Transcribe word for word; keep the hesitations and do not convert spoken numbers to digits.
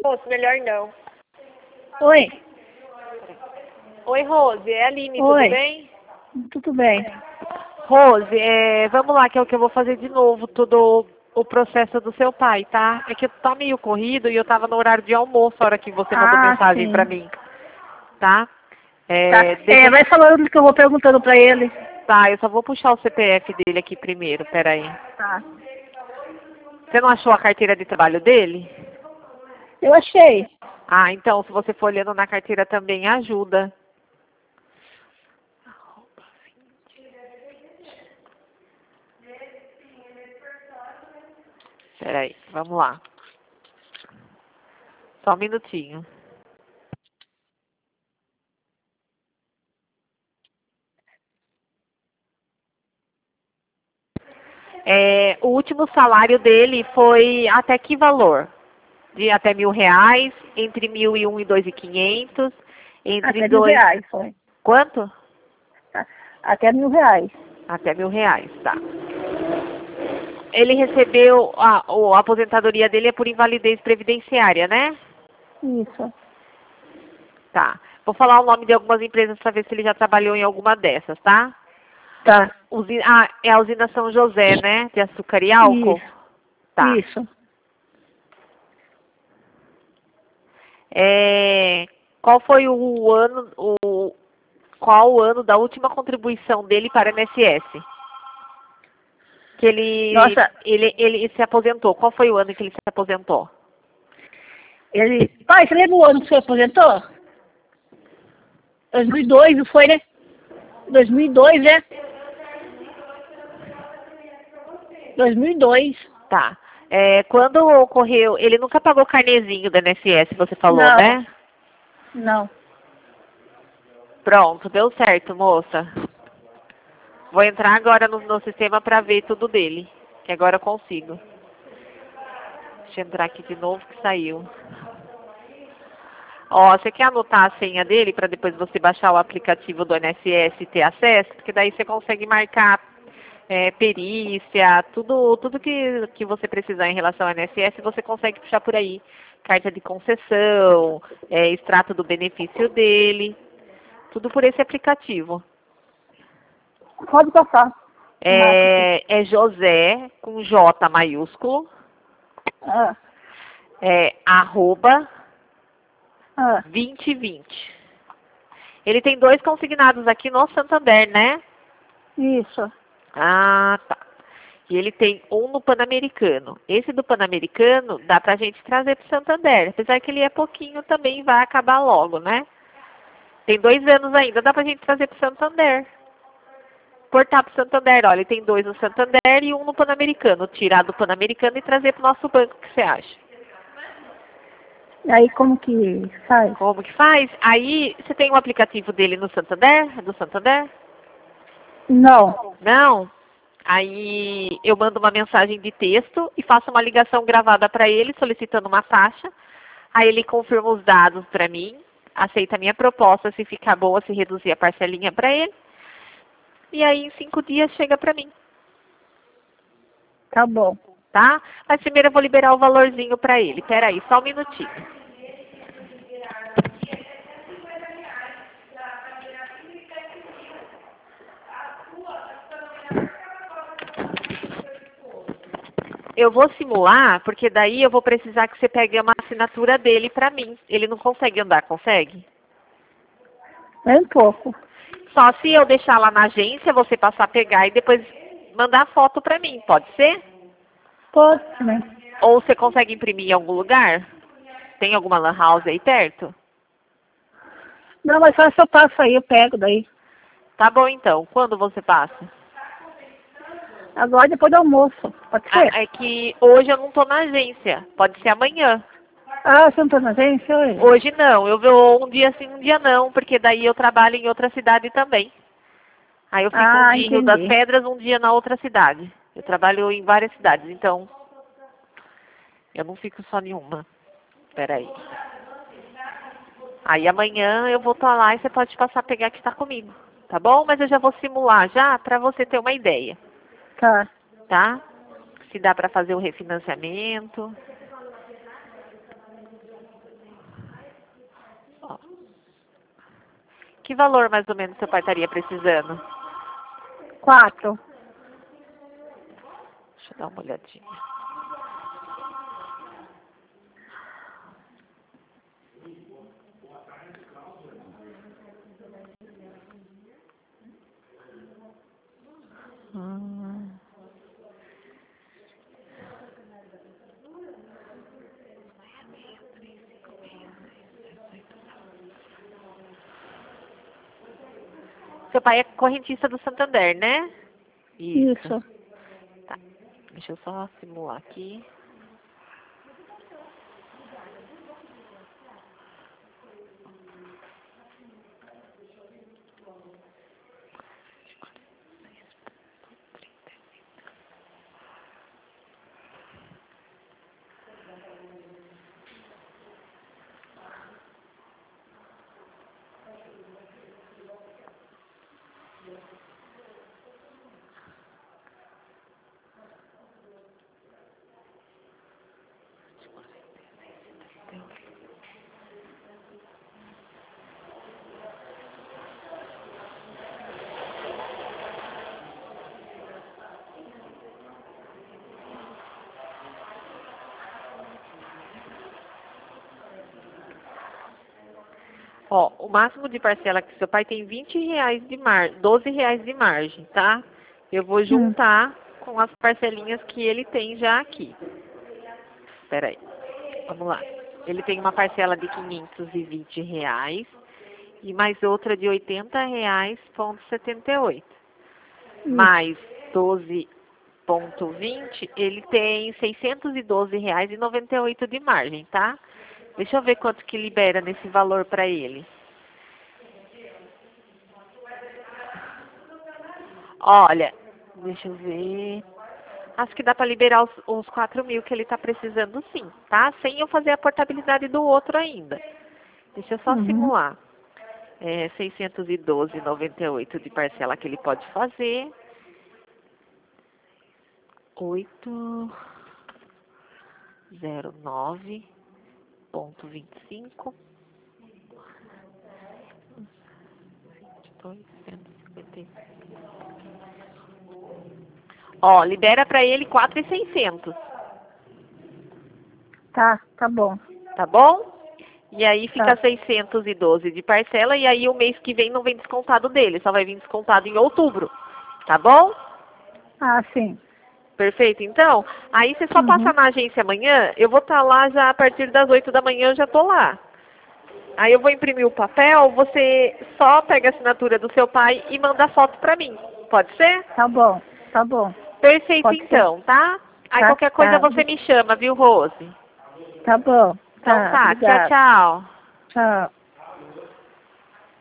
moço, melhor não. Oi. Oi, Rose, é a Aline, Oi. tudo bem? Tudo bem. Rose, é, vamos lá, que é o que eu vou fazer de novo, todo o processo do seu pai, tá? É que tá meio corrido e eu tava no horário de almoço, a hora que você mandou Ah, mensagem sim. pra mim, tá? Tá. É, deixa É, eu... vai falando que eu vou perguntando pra ele. Tá, eu só vou puxar o C P F dele aqui primeiro, peraí. Tá. Você não achou a carteira de trabalho dele? Eu achei. Ah, então, se você for olhando na carteira também ajuda. Peraí, vamos lá. Só um minutinho. É, o último salário dele foi até que valor? De até mil reais, entre mil e um e dois e quinhentos, entre Até mil dois... reais, foi. Quanto? Tá. Até mil reais. Até mil reais, tá. Ele recebeu, a, a aposentadoria dele é por invalidez previdenciária, né? Isso. Tá. Vou falar o nome de algumas empresas para ver se ele já trabalhou em alguma dessas, tá? Tá. Usi- ah, é a usina São José, né? De açúcar e álcool? Isso. Tá. Isso. É, qual foi o ano, o, qual o ano da última contribuição dele para o I N S S? Que ele, Nossa, ele, ele se aposentou. Qual foi o ano que ele se aposentou? ele... Pai, você lembra o ano que você aposentou? dois mil e dois, não foi, né? dois mil e dois, né? dois mil e dois. Tá. É, quando ocorreu, ele nunca pagou carnezinho do I N S S, você falou, Não. né? Não. Pronto, deu certo, moça. Vou entrar agora no, no sistema para ver tudo dele, que agora eu consigo. Deixa eu entrar aqui de novo que saiu. Ó, você quer anotar a senha dele para depois você baixar o aplicativo do I N S S e ter acesso? Porque daí você consegue marcar é, perícia, tudo, tudo que, que você precisar em relação ao I N S S, você consegue puxar por aí. Carta de concessão, é, extrato do benefício dele, tudo por esse aplicativo. Pode passar. É, é José, com J maiúsculo, Ah. é, arroba Ah. vinte vinte. Ele tem dois consignados aqui no Santander, né? Isso. Ah, tá. E ele tem um no Pan-Americano. Esse do Pan-Americano dá pra gente trazer pro Santander. Apesar que ele é pouquinho também, vai acabar logo, né? Tem dois anos ainda, dá pra gente trazer pro Santander. Portar pro Santander, olha, ele tem dois no Santander e um no Pan-Americano. Tirar do Pan-Americano e trazer pro nosso banco, o que você acha? E aí como que faz? Como que faz? Aí, você tem o aplicativo dele no Santander? Do Santander? Não. Não? Aí eu mando uma mensagem de texto e faço uma ligação gravada para ele, solicitando uma taxa. Aí ele confirma os dados para mim, aceita a minha proposta, se ficar boa, se reduzir a parcelinha para ele. E aí em cinco dias chega para mim, Tá bom. tá? Mas primeiro eu vou liberar o valorzinho para ele. Pera aí, só um minutinho. Eu vou simular, porque daí eu vou precisar que você pegue uma assinatura dele para mim. Ele não consegue andar, consegue? É um pouco. Só se eu deixar lá na agência, você passar a pegar e depois mandar foto para mim, pode ser? Pode, né? Ou você consegue imprimir em algum lugar? Tem alguma lan house aí perto? Não, mas só se eu passo aí, eu pego daí. Tá bom então. Quando você passa? Agora depois do almoço. Pode ser? Ah, é que hoje eu não tô na agência. Pode ser amanhã. Ah, você não tá na agência hoje? Hoje não. Eu vou um dia sim, um dia não, porque daí eu trabalho em outra cidade também. Aí eu fico um Ah, dia em Rio das entendi. Pedras, um dia na outra cidade. Eu trabalho em várias cidades, então eu não fico só em uma. Peraí. Aí amanhã eu vou estar lá e você pode passar a pegar que está comigo. Tá bom? Mas eu já vou simular já para você ter uma ideia. Tá. Tá? Se dá para fazer o refinanciamento. Que valor mais ou menos seu pai estaria precisando? Quatro. Deixa eu dar uma olhadinha. Hum. Seu pai é correntista do Santander, né? Isso. Tá. Deixa eu só simular aqui. Ó, o máximo de parcela que seu pai tem vinte reais de margem, doze reais de margem, tá? Eu vou juntar hum. com as parcelinhas que ele tem já aqui. Espera aí. Vamos lá. Ele tem uma parcela de quinhentos e vinte reais e mais outra de oitenta reais, ponto setenta e oito. Hum. Mais doze ponto vinte, ele tem seiscentos e doze reais e noventa e oito de margem, tá? Deixa eu ver quanto que libera nesse valor para ele. Olha, deixa eu ver. Acho que dá para liberar os, os quatro mil que ele está precisando sim, tá? Sem eu fazer a portabilidade do outro ainda. Deixa eu só uhum. simular. É, seiscentos e doze reais e noventa e oito de parcela que ele pode fazer. oito zero nove ponto vinte e cinco. vinte e dois, cento e cinquenta e cinco. Ó, libera pra ele quatro mil e seiscentos. Tá, tá bom. Tá bom? E aí fica tá. seiscentos e doze de parcela e aí o mês que vem não vem descontado dele, só vai vir descontado em outubro. Tá bom? Ah, sim. Perfeito, então. Aí você só uhum. passa na agência amanhã, eu vou estar lá já a partir das oito da manhã, eu já tô lá. Aí eu vou imprimir o papel, você só pega a assinatura do seu pai e manda a foto pra mim. Pode ser? Tá bom, tá bom. Perfeito, Pode então, ser. tá? Aí tá, qualquer coisa tá. você me chama, viu, Rose? Tá bom. Então tá, tá, obrigada. tchau, tchau. Tchau.